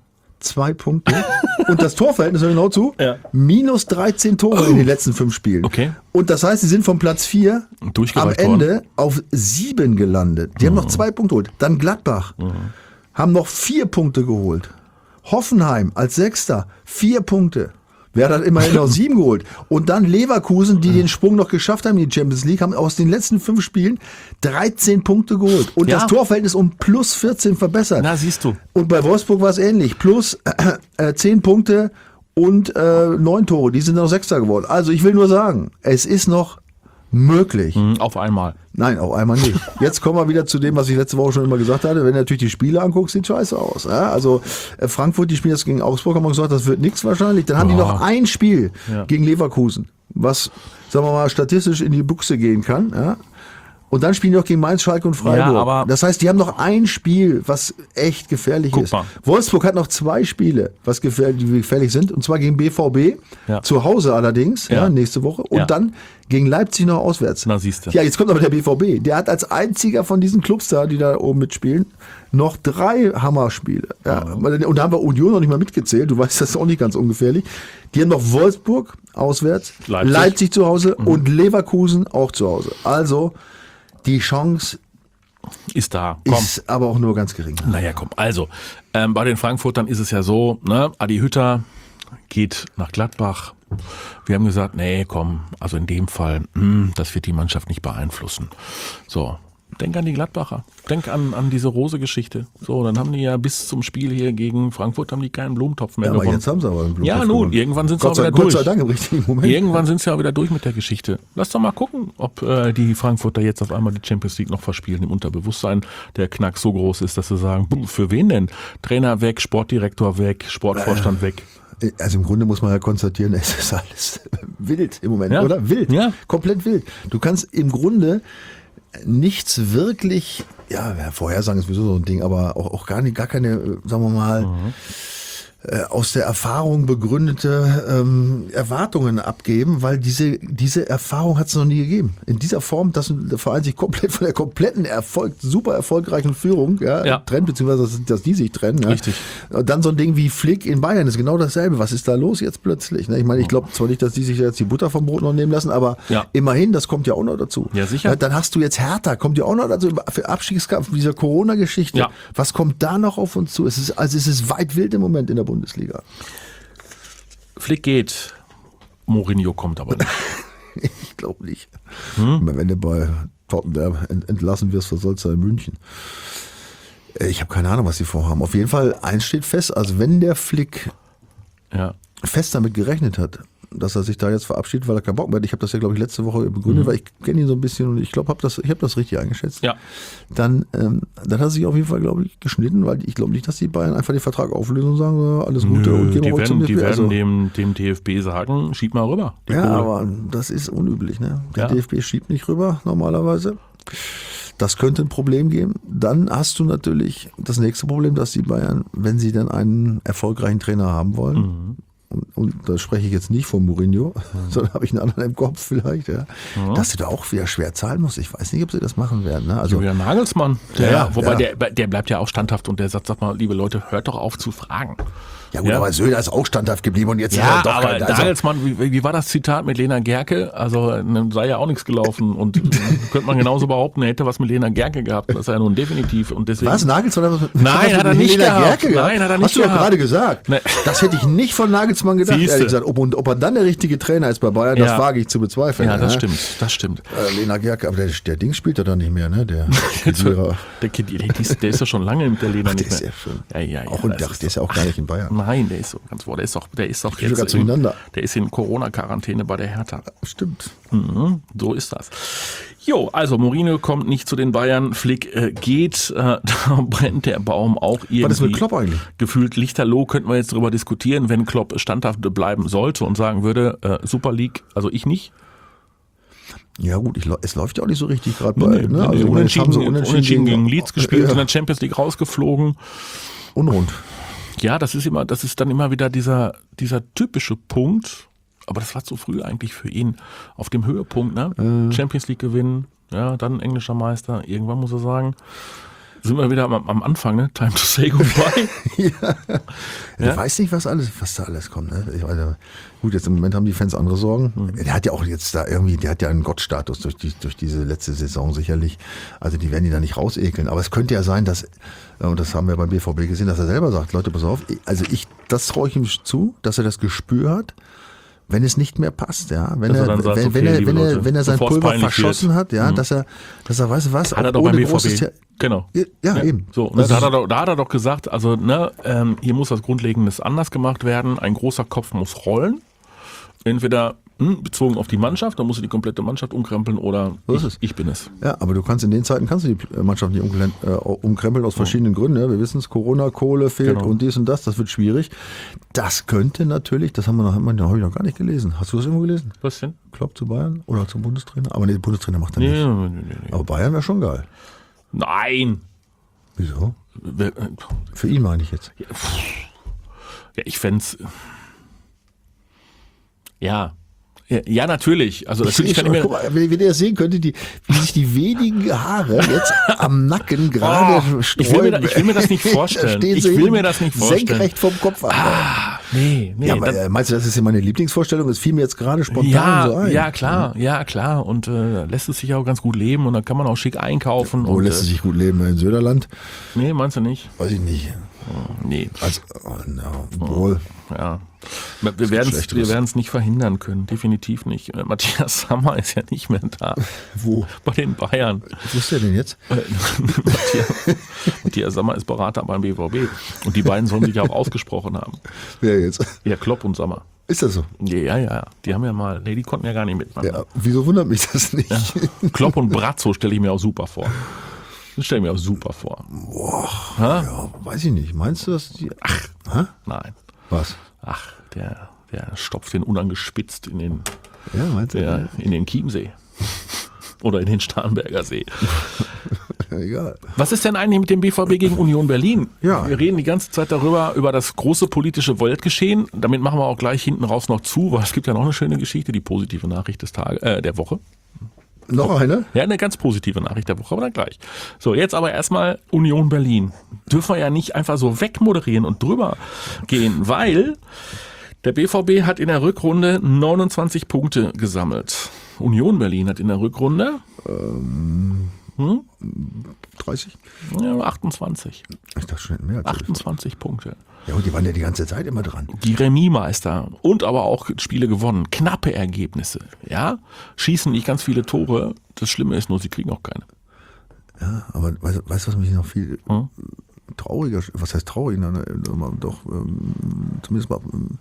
Zwei Punkte. Und das Torverhältnis, hör genau zu,
Ja.
minus dreizehn Tore in den letzten fünf Spielen.
Okay.
Und das heißt, sie sind vom Platz vier am
Durchgereicht
Ende
worden.
auf sieben gelandet. Die haben noch zwei Punkte geholt. Dann Gladbach haben noch vier Punkte geholt. Hoffenheim als Sechster, vier Punkte. Werder hat immerhin noch sieben geholt. Und dann Leverkusen, die den Sprung noch geschafft haben in die Champions League, haben aus den letzten fünf Spielen dreizehn Punkte geholt. Und
Ja.
das Torverhältnis um plus vierzehn verbessert.
Na, siehst du.
Und bei Wolfsburg war es ähnlich. Plus äh, zehn Punkte und äh, neun Tore. Die sind noch Sechster geworden. Also ich will nur sagen, es ist noch möglich.
Mhm, auf einmal.
Nein, auf einmal nicht. Jetzt kommen wir wieder zu dem, was ich letzte Woche schon immer gesagt hatte. Wenn du natürlich die Spiele anguckst, sieht scheiße aus. Ja? Also äh, Frankfurt, die spielen jetzt gegen Augsburg, haben wir gesagt, das wird nichts wahrscheinlich. Dann haben die
Ja.
noch ein Spiel
Ja.
gegen Leverkusen, was, sagen wir mal, statistisch in die Buchse gehen kann. Ja? Und dann spielen die noch gegen Mainz, Schalke und Freiburg.
Ja, aber-
das heißt, die haben noch ein Spiel, was echt gefährlich
Guck
ist.
mal.
Wolfsburg hat noch zwei Spiele, was gefährlich, die gefährlich sind. Und zwar gegen B V B,
Ja.
zu Hause allerdings, ja.
Ja.
nächste Woche. Und
Ja.
dann gegen Leipzig noch auswärts.
Na, siehste.
Ja, jetzt kommt aber der B V B. Der hat als einziger von diesen Clubs da, die da oben mitspielen, noch drei Hammerspiele. Ja, und da haben wir Union noch nicht mal mitgezählt. Du weißt, das ist auch nicht ganz ungefährlich. Die haben noch Wolfsburg auswärts, Leipzig,
Leipzig.
zu Hause und Leverkusen auch zu Hause. Also die Chance
Ist da. Komm.
ist aber auch nur ganz gering.
Naja, komm. Also, ähm, bei den Frankfurtern ist es ja so, ne, Adi Hütter geht nach Gladbach. Wir haben gesagt, nee, komm, also in dem Fall, mh, das wird die Mannschaft nicht beeinflussen. So, denk an die Gladbacher. Denk an, an diese Rose-Geschichte. So, dann haben die ja bis zum Spiel hier gegen Frankfurt haben die keinen Blumentopf mehr
Ja, aber
gewonnen.
jetzt haben sie aber einen Blumentopf
Ja, nun,
gewonnen.
irgendwann sind sie
Gott
auch
sei,
wieder
Gott
durch.
sei Dank im richtigen Moment.
Irgendwann sind sie ja wieder durch mit der Geschichte. Lass doch mal gucken, ob äh, die Frankfurter jetzt auf einmal die Champions League noch verspielen im Unterbewusstsein. Der Knack so groß ist, dass sie sagen, buh, für wen denn? Trainer weg, Sportdirektor weg, Sportvorstand weg.
Also im Grunde muss man ja konstatieren, es ist alles wild im Moment,
Ja.
oder? Wild.
Ja.
Komplett wild. Du kannst im Grunde nichts wirklich, ja, ja, Vorhersagen ist sowieso so ein Ding, aber auch, auch gar nicht, gar keine, äh, sagen wir mal,
Mhm.
äh, aus der Erfahrung begründete ähm, Erwartungen abgeben, weil diese, diese Erfahrung hat es noch nie gegeben. In dieser Form, dass der Verein sich komplett von der kompletten Erfolg, super erfolgreichen Führung ja,
Ja.
trennt, beziehungsweise dass, dass die sich trennen. Ja.
Richtig.
Und dann so ein Ding wie Flick in Bayern ist genau dasselbe. Was ist da los jetzt plötzlich? Ne? Ich meine, ich glaube zwar nicht, dass die sich jetzt die Butter vom Brot noch nehmen lassen, aber
Ja.
immerhin, das kommt ja auch noch dazu.
Ja, sicher.
Dann hast du jetzt Hertha, kommt ja auch noch dazu für Abstiegskampf, dieser Corona-Geschichte.
Ja.
Was kommt da noch auf uns zu? Es ist, also es ist weit wild im Moment in der Bundesliga.
Flick geht, Mourinho kommt aber nicht.
Ich glaube nicht.
Hm?
Wenn du bei Tottenham ent- entlassen wirst, was soll's da in München? Äh, Ich habe keine Ahnung, was sie vorhaben. Auf jeden Fall, eins steht fest, also wenn der Flick
Ja.
fest damit gerechnet hat, dass er sich da jetzt verabschiedet, weil er keinen Bock mehr hat. Ich habe das ja, glaube ich, letzte Woche begründet, weil ich kenne ihn so ein bisschen und ich glaube, hab das, ich habe das richtig eingeschätzt.
Ja.
Dann, ähm, dann hat er sich auf jeden Fall, glaube ich, geschnitten, weil ich glaube nicht, dass die Bayern einfach den Vertrag auflösen und sagen, ja, alles Gute und
Nö,
gehen
die
wir auch zum
werden, die
D F B.
werden
Also,
dem, dem D F B sagen, schieb mal rüber. Die
ja,
Kohle.
aber das ist unüblich. Ne? Der
Ja.
D F B schiebt nicht rüber normalerweise. Das könnte ein Problem geben. Dann hast du natürlich das nächste Problem, dass die Bayern, wenn sie dann einen erfolgreichen Trainer haben wollen, und, und da spreche ich jetzt nicht von Mourinho, mhm. sondern habe ich einen anderen im Kopf vielleicht, ja, mhm. dass du da auch wieder schwer zahlen musst. Ich weiß nicht, ob sie das machen werden. Ne? Also
Julian Nagelsmann, der,
ja,
wobei
ja.
Der, der bleibt ja auch standhaft und der sagt, sag mal, liebe Leute, hört doch auf zu fragen.
Ja gut,
ja.
aber Söder ist auch standhaft geblieben und jetzt
ja,
ist er doch
aber
kein... Also,
Nagelsmann, wie, wie war das Zitat mit Lena Gerke? Also sei ja auch nichts gelaufen und könnte man genauso behaupten, er hätte was mit Lena Gerke gehabt. Das ist ja nun definitiv. Und deswegen,
was, Nagelsmann? Was,
Nein,
was
hat er
mit
nicht
Lena
gehabt.
Gerke gehabt?
Nein, hat er nicht
Hast du
gehabt.
doch gerade gesagt.
Nee.
Das hätte ich nicht von Nagelsmann gedacht,
Siehste.
ehrlich gesagt. Ob, und, ob er dann der richtige Trainer ist bei Bayern, das
Ja.
wage ich zu bezweifeln.
Ja, das
ne?
stimmt, das stimmt.
Äh, Lena Gerke, aber der, der Ding spielt er dann nicht mehr, ne? Der
der, der, der ist ja schon lange mit der Lena
Ach, der
nicht
ist
mehr.
ja schon.
Ja, ja, ja,
auch und
das
der,
ist
der ist ja auch gar nicht in Bayern.
Nein, der ist so ganz wohl. Der ist doch, der ist doch
Ich sogar
jetzt in,
zueinander.
der ist in Corona-Quarantäne bei der Hertha.
Stimmt.
Mhm, so ist das. Jo, also Mourinho kommt nicht zu den Bayern, Flick äh, geht, äh, da brennt der Baum auch irgendwie.
Was ist mit Klopp eigentlich?
Gefühlt lichterloh, könnten wir jetzt drüber diskutieren, wenn Klopp standhaft bleiben sollte und sagen würde, äh, Super League, also ich nicht.
Ja gut, ich, es läuft ja auch nicht so richtig gerade bei.
Nee,
Ne? Also,
nee,
ich meine, jetzt
unentschieden,
haben sie
unentschieden,
unentschieden
gegen Leeds gespielt,
ja.
in der Champions League rausgeflogen.
Unrund.
Ja, das ist immer, das ist dann immer wieder dieser, dieser typische Punkt, aber das war zu früh eigentlich für ihn auf dem Höhepunkt, ne? Äh. Champions League gewinnen, ja, dann englischer Meister, irgendwann muss er sagen, sind wir wieder am, am Anfang, ne? Time to say goodbye.
ja. Ja. Ich weiß nicht, was alles, was da alles kommt, ne? Ich meine, gut, jetzt im Moment haben die Fans andere Sorgen. Mhm. Der hat ja auch jetzt da irgendwie, der hat ja einen Gottstatus durch die, durch diese letzte Saison sicherlich. Also die werden die da nicht rausekeln. Aber es könnte ja sein, dass, und das haben wir beim B V B gesehen, dass er selber sagt, Leute, pass auf, also ich, das traue ich ihm zu, dass er das Gespür hat, wenn es nicht mehr passt, ja, wenn
dass
er,
er sagt,
wenn,
okay,
wenn er, wenn er,
Leute,
wenn er sein Pulver verschossen
wird.
hat, ja, mhm. dass er, dass er weiß was,
hat er doch beim B V B.
Thea-
Genau.
Ja, ja,
ja,
eben.
So, ne, da, hat er doch, da hat er doch gesagt, also ne, ähm, hier muss was Grundlegendes anders gemacht werden. Ein großer Kopf muss rollen. Entweder hm, bezogen auf die Mannschaft, dann musst du die komplette Mannschaft umkrempeln oder
so ist
ich,
es.
ich bin es.
Ja, aber du kannst in den Zeiten kannst du die Mannschaft nicht umkrempeln, äh, umkrempeln aus verschiedenen Gründen. Ja. Wir wissen es, Corona, Kohle fehlt
Genau.
und dies und das, das wird schwierig. Das könnte natürlich, das haben wir noch, haben wir noch, hab ich noch gar nicht gelesen. Hast du das irgendwo gelesen?
Was denn?
Klopp zu Bayern oder zum Bundestrainer? Aber nee, der Bundestrainer macht er
Nee,
nicht.
nee, nee, nee.
Aber Bayern wäre schon geil.
Nein!
Wieso?
Wer- äh,
Für ihn meine ich jetzt.
Ja, ich fänd's. Ja. Ja, ja, natürlich. Also natürlich kann ich mir.
Guck mal, wenn wenn ihr das sehen könntet, die, wie sich die wenigen Haare jetzt am Nacken gerade
Oh,
sträuben.
ich will mir da- ich will mir das nicht vorstellen.
Da stehen
Ich
sie
will
hinten
mir das nicht vorstellen.
Senkrecht vom Kopf an.
Ah, nee, nee.
ja, aber,
dann-
äh, meinst du, das ist ja meine Lieblingsvorstellung? Das fiel mir jetzt gerade spontan
ja,
so ein.
ja, klar, ja, klar. Und äh, lässt es sich auch ganz gut leben und dann kann man auch schick einkaufen.
Wo
und,
lässt es
äh,
sich gut leben? In Söderland?
Nee, meinst du nicht?
Weiß ich nicht.
Nee.
Also, oh, no, wohl.
Ja. Wir werden es wir
Schlechteres.
werden's nicht verhindern können, definitiv nicht. Äh, Matthias Sammer ist ja nicht mehr da.
Wo?
Bei den Bayern.
Wo ist der denn jetzt?
Äh, Matthias, Matthias Sammer ist Berater beim B V B. Und die beiden sollen sich ja auch ausgesprochen haben.
Wer jetzt?
Ja, Klopp und Sammer.
Ist das so?
Ja, ja, die haben ja mal, nee, die konnten ja gar nicht mitmachen.
Ja, wieso wundert mich das nicht?
Ja. Klopp und Brazzo stelle ich mir auch super vor. Das stelle ich mir auch super vor.
Boah,
Ha?
ja, weiß ich nicht. Meinst du, dass die... Ach, hä?
Nein.
Was?
Ach, der, der stopft den unangespitzt in den,
Ja, meinst du?
der, in den Chiemsee. Oder in den Starnberger See.
Ja, egal.
Was ist denn eigentlich mit dem B V B gegen Union Berlin?
Ja.
Wir reden die ganze Zeit darüber, über das große politische Weltgeschehen. Damit machen wir auch gleich hinten raus noch zu, weil es gibt ja noch eine schöne Geschichte, die positive Nachricht des Tages, äh, der Woche.
Noch eine?
Ja, eine ganz positive Nachricht der Woche, aber dann gleich. So, jetzt aber erstmal Union Berlin. Dürfen wir ja nicht einfach so wegmoderieren und drüber gehen, weil der B V B hat in der Rückrunde neunundzwanzig Punkte gesammelt. Union Berlin hat in der Rückrunde
Ähm,
hm?
dreißig?
ja, achtundzwanzig.
Ich dachte schon, mehr als elf.
achtundzwanzig Punkte.
Ja, und die waren ja die ganze Zeit immer dran.
Die Remis-Meister und aber auch Spiele gewonnen. Knappe Ergebnisse. Ja, schießen nicht ganz viele Tore. Das Schlimme ist nur, sie kriegen auch keine.
Ja, aber weißt du, weißt, was mich noch viel
Hm?
trauriger, was heißt traurig? Na, na, doch, ähm, zumindest mal ähm,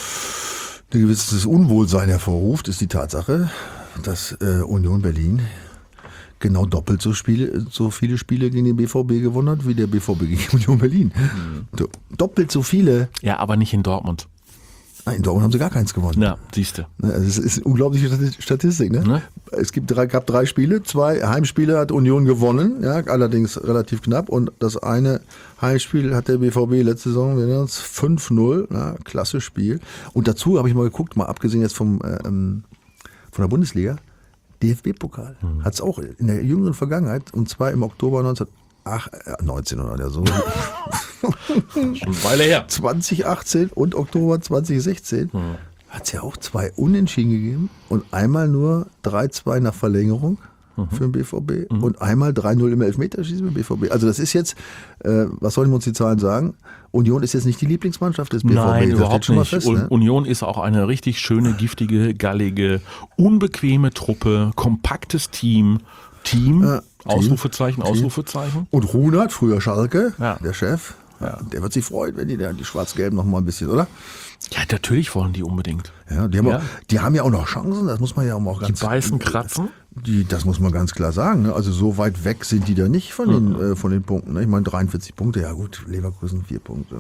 ein gewisses Unwohlsein hervorruft, ist die Tatsache, dass äh, Union Berlin genau doppelt so, Spiele, so viele Spiele gegen den B V B gewonnen hat, wie der B V B gegen Union Berlin.
Mhm.
Do, doppelt so viele.
Ja, aber nicht in Dortmund.
Nein, in Dortmund haben sie gar keins gewonnen.
Ja, siehste.
Das ist eine unglaubliche Statistik. Ne?
Ne?
Es gibt drei, gab drei Spiele, zwei Heimspiele hat Union gewonnen, ja, allerdings relativ knapp. Und das eine Heimspiel hat der B V B letzte Saison fünf null, ja, klasse Spiel. Und dazu habe ich mal geguckt, mal abgesehen jetzt vom, ähm, von der Bundesliga, D F B-Pokal mhm. hat es auch in der jüngeren Vergangenheit, und zwar im Oktober neunzehnhundertneunzehn oder so.
Schon eine Weile her.
zwanzig achtzehn und Oktober zwanzig sechzehn mhm. hat es ja auch zwei Unentschieden gegeben und einmal nur drei zwei nach Verlängerung mhm. für den B V B mhm. und einmal drei null im Elfmeterschießen mit dem B V B. Also das ist jetzt, äh, was sollen wir uns die Zahlen sagen? Union ist jetzt nicht die Lieblingsmannschaft des B V B.
Nein,
das
überhaupt
schon mal
nicht.
fest, ne?
Union ist auch eine richtig schöne, giftige, gallige, unbequeme Truppe, kompaktes Team. Team,
Ja,
Ausrufezeichen,
Team.
Ausrufezeichen.
Und Runert, früher Schalke,
Ja.
der Chef,
Ja.
der wird sich freuen, wenn die da die Schwarz-Gelben noch mal ein bisschen, oder?
Ja, natürlich wollen die unbedingt.
Ja, die haben,
Ja.
Auch, die haben ja auch noch Chancen, das muss man ja auch mal
Die
ganz...
beißen, kratzen.
Die, das muss man ganz klar sagen. Ne? Also so weit weg sind die da nicht von den,
Mhm.
äh, von den Punkten. Ne? Ich meine dreiundvierzig Punkte, ja gut, Leverkusen vier Punkte.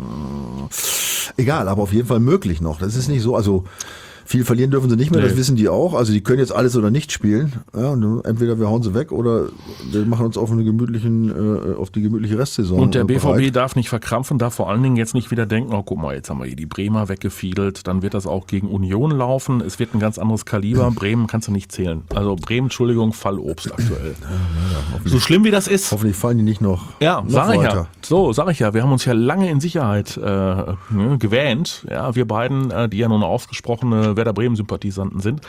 Egal, aber auf jeden Fall möglich noch. Das ist nicht so, also viel verlieren dürfen sie nicht mehr,
Nee.
das wissen die auch. Also die können jetzt alles oder nicht spielen. Ja, und entweder wir hauen sie weg oder wir machen uns auf eine gemütlichen, äh, auf die gemütliche Restsaison.
Und der
äh,
B V B
bereit.
darf nicht verkrampfen, darf vor allen Dingen jetzt nicht wieder denken, oh guck mal, jetzt haben wir hier die Bremer weggefiedelt, dann wird das auch gegen Union laufen, es wird ein ganz anderes Kaliber, Bremen kannst du nicht zählen. Also Bremen, Entschuldigung, Fallobst aktuell. So schlimm wie das ist.
Hoffentlich fallen die nicht noch,
Ja,
noch
sag ich
weiter.
ja. So, sag ich ja. Wir haben uns ja lange in Sicherheit äh, ne, gewähnt. Ja, wir beiden, äh, die ja nun ausgesprochene Werder Bremen-Sympathisanten sind.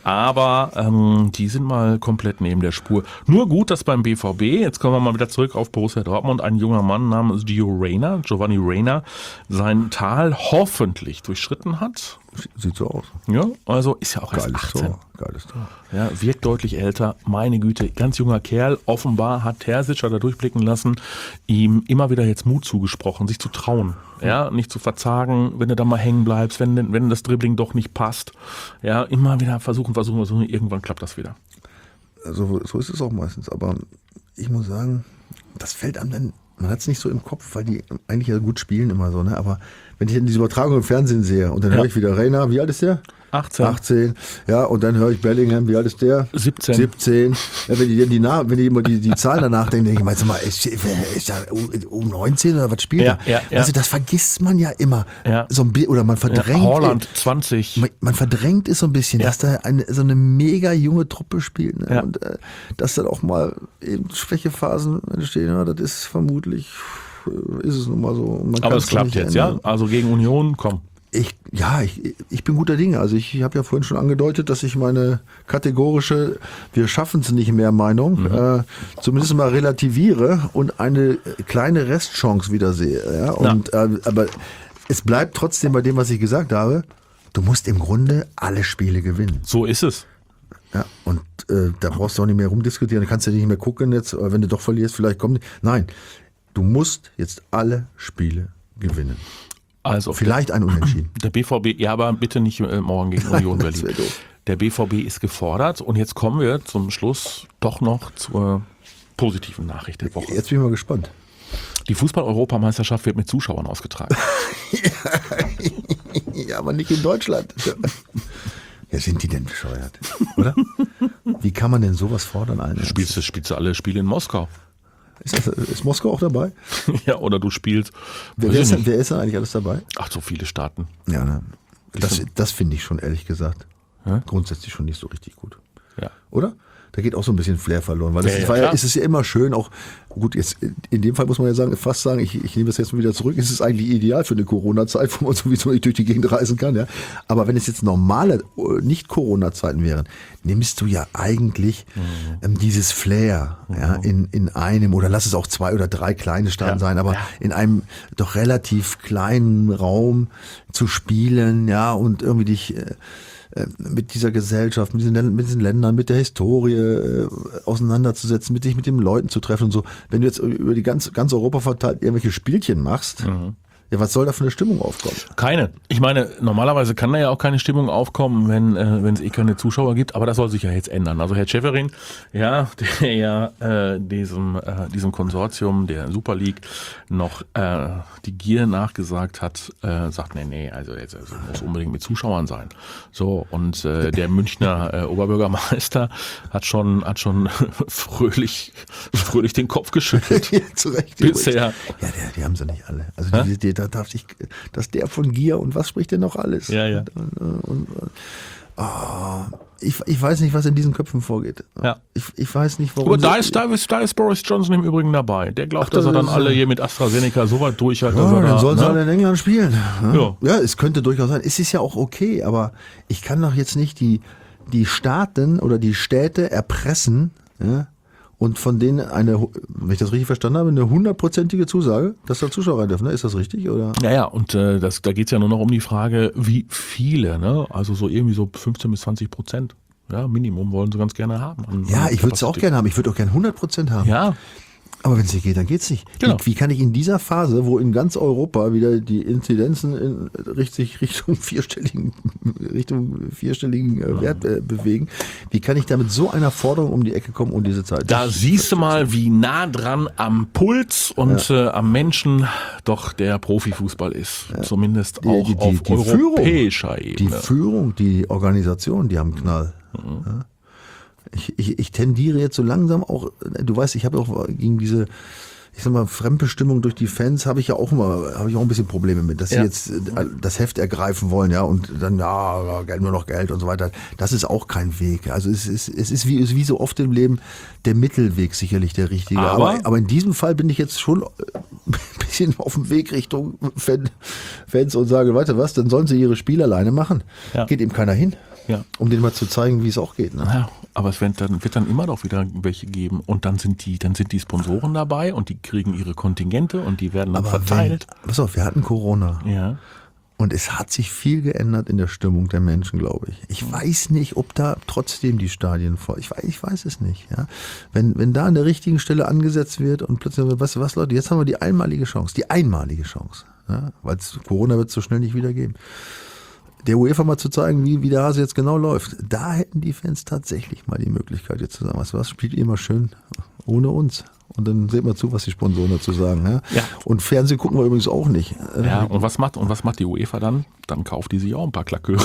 Aber ähm, die sind mal komplett neben der Spur. Nur gut, dass beim B V B, jetzt kommen wir mal wieder zurück auf Borussia Dortmund, ein junger Mann namens Gio Reyna, Giovanni Reyna, sein Tal hoffentlich durchschritten hat.
Sieht so aus.
Ja, also ist ja auch erst
Geiles
achtzehn.
Tor. Geiles Tor.
Ja, wirkt deutlich älter. Meine Güte, ganz junger Kerl. Offenbar hat Terzic, hat er durchblicken lassen, ihm immer wieder jetzt Mut zugesprochen, sich zu trauen. Ja, nicht zu verzagen, wenn du da mal hängen bleibst, wenn, wenn das Dribbling doch nicht passt. Ja, immer wieder versuchen, versuchen, versuchen. Irgendwann klappt das wieder.
Also so ist es auch meistens. Aber ich muss sagen, das fällt einem dann, man hat es nicht so im Kopf, weil die eigentlich ja gut spielen immer so, ne? Aber wenn ich dann diese Übertragung im Fernsehen sehe und dann
Ja.
höre ich wieder Reyna, wie alt ist der?
achtzehn.
achtzehn, ja, und dann höre ich Bellingham, wie alt ist der?
siebzehn.
siebzehn. Ja, wenn die dann die, Na- wenn die immer die, die Zahlen danach denken, denke ich, meinst du mal, ist, ist da um, um neunzehn oder was spielt
Ja,
er?
ja, ja.
Also das vergisst man ja immer.
Ja.
So ein, bi- oder man
Ja,
verdrängt.
Holland zwanzig.
Man, man verdrängt es so ein bisschen,
Ja.
dass da eine, so eine mega junge Truppe spielt. Ne?
Ja.
Und äh, dass dann auch mal eben Schwächephasen entstehen, ja, das ist vermutlich, äh, ist es nun mal so. Man
Aber
kann's
es
doch
klappt
nicht
jetzt, ja?
ändern.
Also gegen Union, komm.
Ich, ja, ich, ich bin guter Dinge. Also ich habe ja vorhin schon angedeutet, dass ich meine kategorische wir schaffen es nicht mehr Meinung
Mhm.
äh, zumindest mal relativiere und eine kleine Restchance wieder sehe. Ja? Und, äh, aber es bleibt trotzdem bei dem, was ich gesagt habe, du musst im Grunde alle Spiele gewinnen.
So ist es.
Ja, und äh, da brauchst du auch nicht mehr rumdiskutieren, da kannst du nicht mehr gucken jetzt, äh, wenn du doch verlierst, vielleicht kommt. Nein, du musst jetzt alle Spiele gewinnen.
Also
Vielleicht ein Unentschieden.
der B V B, ja, aber bitte nicht äh, morgen gegen Union
Das
Berlin.
wär doof.
Der B V B ist gefordert und jetzt kommen wir zum Schluss doch noch zur positiven Nachricht der Woche.
Jetzt bin ich mal gespannt.
Die Fußball-Europameisterschaft wird mit Zuschauern ausgetragen.
Ja, aber nicht in Deutschland. Ja, sind die denn bescheuert, oder? Wie kann man denn sowas fordern? Alter?
Spielst du, spielst du alle Spiele in Moskau?
Ist, das, ist Moskau auch dabei?
Ja, oder du spielst.
Wer,
weiß
wer,
ich
ist, denn-
nicht.
wer ist denn eigentlich alles dabei?
Ach, so viele Staaten.
Ja, ne? Das, das finde ich schon, ehrlich gesagt,
Ja?
grundsätzlich schon nicht so richtig gut.
Ja.
Oder? Da geht auch so ein bisschen Flair verloren, weil das
Ja, ja,
war ja,
klar.
ist es ja immer schön, auch gut, jetzt in dem Fall muss man ja sagen, fast sagen, ich, ich nehme das jetzt mal wieder zurück, es ist eigentlich ideal für eine Corona-Zeit, wo man sowieso nicht durch die Gegend reisen kann, ja. Aber wenn es jetzt normale, nicht Corona-Zeiten wären, nimmst du ja eigentlich
Mhm.
ähm, dieses Flair, ja, in, in einem, oder lass es auch zwei oder drei kleine Staaten
Ja.
sein, aber
Ja.
in einem doch relativ kleinen Raum zu spielen, ja, und irgendwie dich äh, äh, mit dieser Gesellschaft, mit diesen, Län- mit diesen Ländern, mit der Historie äh, auseinanderzusetzen, mit dich mit den Leuten zu treffen und so. Wenn du jetzt über die ganz, ganz Europa verteilt irgendwelche Spielchen machst, Ja, was soll da für eine Stimmung aufkommen?
Keine. Ich meine, normalerweise kann da ja auch keine Stimmung aufkommen, wenn äh, wenn es eh keine Zuschauer gibt, aber das soll sich ja jetzt ändern. Also Herr Schäferin, ja, der ja äh, diesem äh, diesem Konsortium der Super League noch äh, die Gier nachgesagt hat, äh, sagt, nee, nee, also jetzt also muss unbedingt mit Zuschauern sein. So, und äh, der Münchner äh, Oberbürgermeister hat schon hat schon fröhlich fröhlich den Kopf geschüttelt.
Ja, zu Recht.
Bisher.
Ja, die, die haben sie nicht alle. Also die, die, da darf ich, dass der von Gier und was spricht denn noch alles?
Ja, ja.
Und, und, und, oh, ich, ich weiß nicht, was in diesen Köpfen vorgeht.
Ja.
Ich, ich weiß nicht, warum.
Aber da
sie-
ist, da, ist, da ist Boris Johnson im Übrigen dabei. Der glaubt,
Ach,
dass er
das
dann
ist-
alle hier mit AstraZeneca so weit durch hat, dass
Ja,
er
dann
da,
sollen sie
ne?
alle in England spielen.
Ja.
Ja, es könnte durchaus sein. Es ist ja auch okay, aber ich kann doch jetzt nicht die, die Staaten oder die Städte erpressen, ja, und von denen eine, wenn ich das richtig verstanden habe, eine hundertprozentige Zusage, dass da Zuschauer rein dürfen. Ne? Ist das richtig? Oder?
Ja, ja, und äh, das, da geht's ja nur noch um die Frage, wie viele, ne? Also so irgendwie so fünfzehn bis zwanzig Prozent. Ja, Minimum wollen sie ganz gerne haben. an-
Ja,
an
ich würde es auch
Kapazität.
gerne haben. Ich würde auch gerne hundert Prozent haben.
Ja,
Aber wenn es nicht geht, dann geht's nicht.
Genau.
Wie, wie kann ich in dieser Phase, wo in ganz Europa wieder die Inzidenzen in, richtig Richtung vierstelligen, Richtung vierstelligen äh, Wert äh, bewegen, wie kann ich da mit so einer Forderung um die Ecke kommen und diese Zeit?
da siehst du mal, wie nah dran am Puls und äh, am Menschen doch der Profifußball ist. Zumindest
Die-
auch
die- die-
auf
die Führung.
europäischer
Die
Ebene.
Führung, die Organisation, die haben Knall. Ja. Ich, ich, ich tendiere jetzt so langsam auch, du weißt, ich habe auch gegen diese, ich sag mal, Fremdbestimmung durch die Fans habe ich ja auch immer, habe ich auch ein bisschen Probleme mit, dass
Ja.
sie jetzt äh, das Heft ergreifen wollen, ja, und dann, ja, Geld, nur noch Geld und so weiter. Das ist auch kein Weg. Also es ist, es ist wie, es ist wie so oft im Leben der Mittelweg sicherlich der richtige.
Aber-
aber, aber in diesem Fall bin ich jetzt schon ein bisschen auf dem Weg Richtung Fan, Fans und sage, weiter was, dann sollen sie ihre Spiele alleine machen.
Ja.
Geht eben keiner hin.
Ja.
Um denen mal zu zeigen, wie es auch geht. Ne?
Ja, aber es wird dann, wird dann immer noch wieder welche geben und dann sind die, dann sind die Sponsoren dabei und die kriegen ihre Kontingente und die werden dann
Aber
verteilt.
wenn, pass auf, wir hatten Corona
Ja.
und es hat sich viel geändert in der Stimmung der Menschen, glaube ich. Ich weiß nicht, ob da trotzdem die Stadien voll. Ich weiß, ich weiß es nicht. Ja? Wenn, wenn da an der richtigen Stelle angesetzt wird und plötzlich, weißt du was, Leute, jetzt haben wir die einmalige Chance, die einmalige Chance, ja? Weil Corona wird es so schnell nicht wieder geben. Der UEFA mal zu zeigen, wie, wie der Hase jetzt genau läuft. Da hätten die Fans tatsächlich mal die Möglichkeit, jetzt zu sagen, weißt du was, spielt ihr mal schön ohne uns. Und dann sehen wir zu, was die Sponsoren dazu sagen. Ja?
Ja.
Und Fernsehen gucken wir übrigens auch nicht.
Ja, und was macht, und was macht die UEFA dann? Dann kauft die sich auch ein paar Klaköre.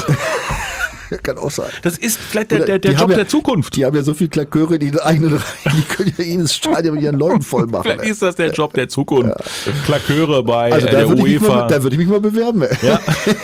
Kann auch sein.
Das ist vielleicht der,
Oder
der, der
die
Job
haben ja,
der Zukunft.
Die haben ja so viel Klaköre, die in eigenen Reihen, die können ja jedes Stadion mit ihren Leuten voll machen.
Vielleicht ist das der Job der Zukunft. Klaköre bei
Also
äh,
da
der
würde, ich mich
UEFA.
mal, da würde ich mich mal bewerben.
Ja.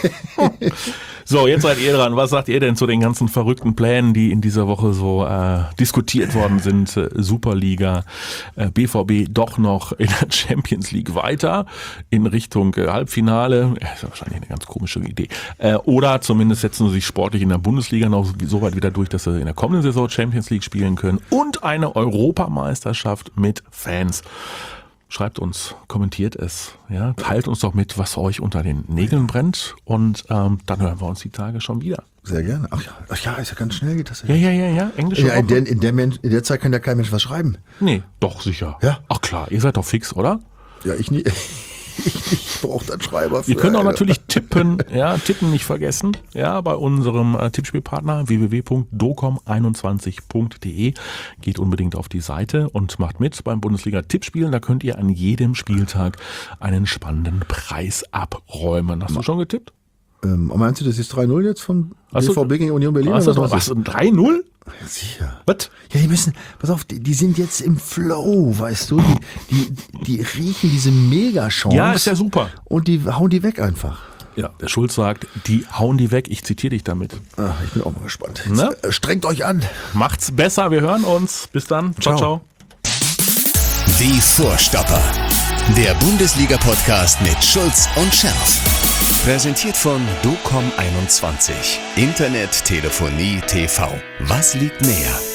So, jetzt seid ihr dran. Was sagt ihr denn zu den ganzen verrückten Plänen, die in dieser Woche so äh, diskutiert worden sind? Äh, Superliga, äh, B V B doch noch in der Champions League weiter in Richtung äh, Halbfinale. Ja, ist ja wahrscheinlich eine ganz komische Idee. Äh, oder zumindest setzen sie sich sportlich in der Bundesliga noch so weit wieder durch, dass sie in der kommenden Saison Champions League spielen können und eine Europameisterschaft mit Fans. Schreibt uns, kommentiert es, ja, teilt uns doch mit, was euch unter den Nägeln brennt und ähm, dann hören wir uns die Tage schon wieder.
Sehr gerne. Ach ja, ach ja, ist ja ganz schnell geht das.
Ja, ja, ja, ja, englische
Ja, in,
Woche.
der, in, der Mensch, in der Zeit kann ja kein Mensch was schreiben.
Nee, doch, sicher.
Ja.
Ach klar, ihr seid doch fix, oder?
Ja, ich nie. Ich, ich brauche dann Schreiber. Für
Ihr könnt auch
eine.
natürlich tippen, ja, tippen nicht vergessen, ja, bei unserem äh, Tippspielpartner w w w punkt docom einundzwanzig punkt de. Geht unbedingt auf die Seite und macht mit beim Bundesliga-Tippspielen. Da könnt ihr an jedem Spieltag einen spannenden Preis abräumen. Hast du schon getippt?
Ähm, meinst du, das ist drei null jetzt von
Hast
B
du-
V B gegen Union Berlin?
Hast du
oder
was?
was?
Was? Ein drei null?
Ja, sicher.
Was?
Ja, die müssen, pass auf, die, die sind jetzt im Flow, weißt du, die, die, die riechen diese Mega-Chance.
Ja, ist ja super.
Und die hauen die weg einfach.
Ja, der Schulz sagt, die hauen die weg. Ich zitiere dich damit.
Ach, ich bin auch mal gespannt.
Ne?
Jetzt, äh, strengt euch an.
Macht's besser. Wir hören uns. Bis dann. Ciao,
Ciao.
ciao.
Die Vorstopper. Der Bundesliga-Podcast mit Schulz und Scherf. Präsentiert von docom einundzwanzig. Internet, Telefonie, T V. Was liegt näher?